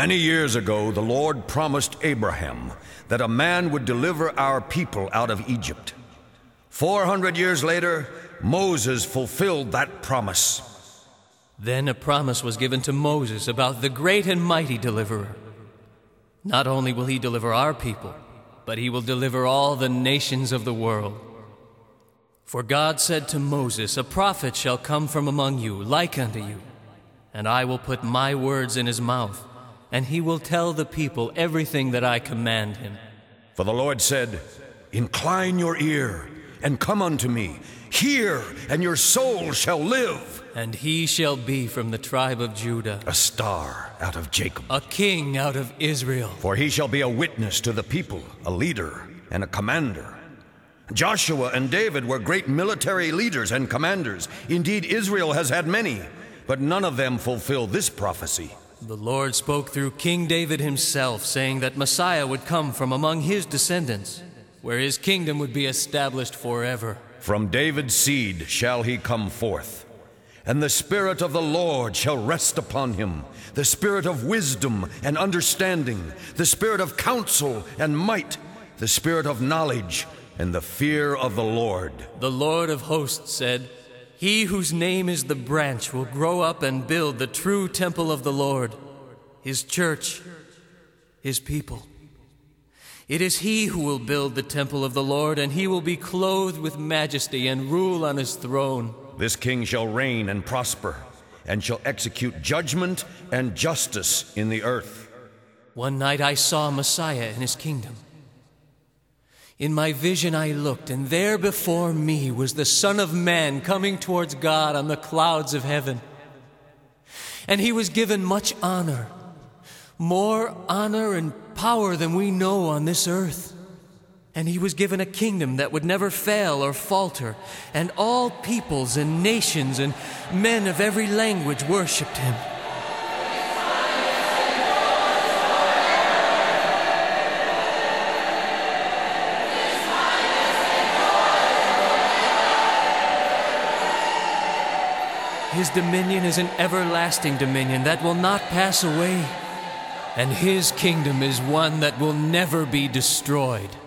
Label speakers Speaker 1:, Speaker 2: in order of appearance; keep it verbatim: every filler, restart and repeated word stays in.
Speaker 1: Many years ago, the Lord promised Abraham that a man would deliver our people out of Egypt. Four hundred years later, Moses fulfilled that promise.
Speaker 2: Then a promise was given to Moses about the great and mighty deliverer. Not only will he deliver our people, but he will deliver all the nations of the world. For God said to Moses, "A prophet shall come from among you, like unto you, and I will put my words in his mouth, and he will tell the people everything that I command him."
Speaker 1: For the Lord said, "Incline your ear, and come unto me. Hear, and your soul shall live."
Speaker 2: And he shall be from the tribe of Judah,
Speaker 1: a star out of Jacob,
Speaker 2: a king out of Israel.
Speaker 1: For he shall be a witness to the people, a leader and a commander. Joshua and David were great military leaders and commanders. Indeed, Israel has had many, but none of them fulfilled this prophecy.
Speaker 2: The Lord spoke through King David himself, saying that Messiah would come from among his descendants, where his kingdom would be established forever.
Speaker 1: From David's seed shall he come forth. And the Spirit of the Lord shall rest upon him, the Spirit of wisdom and understanding, the Spirit of counsel and might, the Spirit of knowledge and the fear of the Lord.
Speaker 2: The Lord of hosts said, "He whose name is the branch will grow up and build the true temple of the Lord, his church, his people. It is he who will build the temple of the Lord, and he will be clothed with majesty and rule on his throne.
Speaker 1: This king shall reign and prosper, and shall execute judgment and justice in the earth."
Speaker 2: One night I saw Messiah in his kingdom. In my vision I looked, and there before me was the Son of Man coming towards God on the clouds of heaven. And he was given much honor, more honor and power than we know on this earth. And he was given a kingdom that would never fail or falter, and all peoples and nations and men of every language worshipped him. His dominion is an everlasting dominion that will not pass away, and his kingdom is one that will never be destroyed.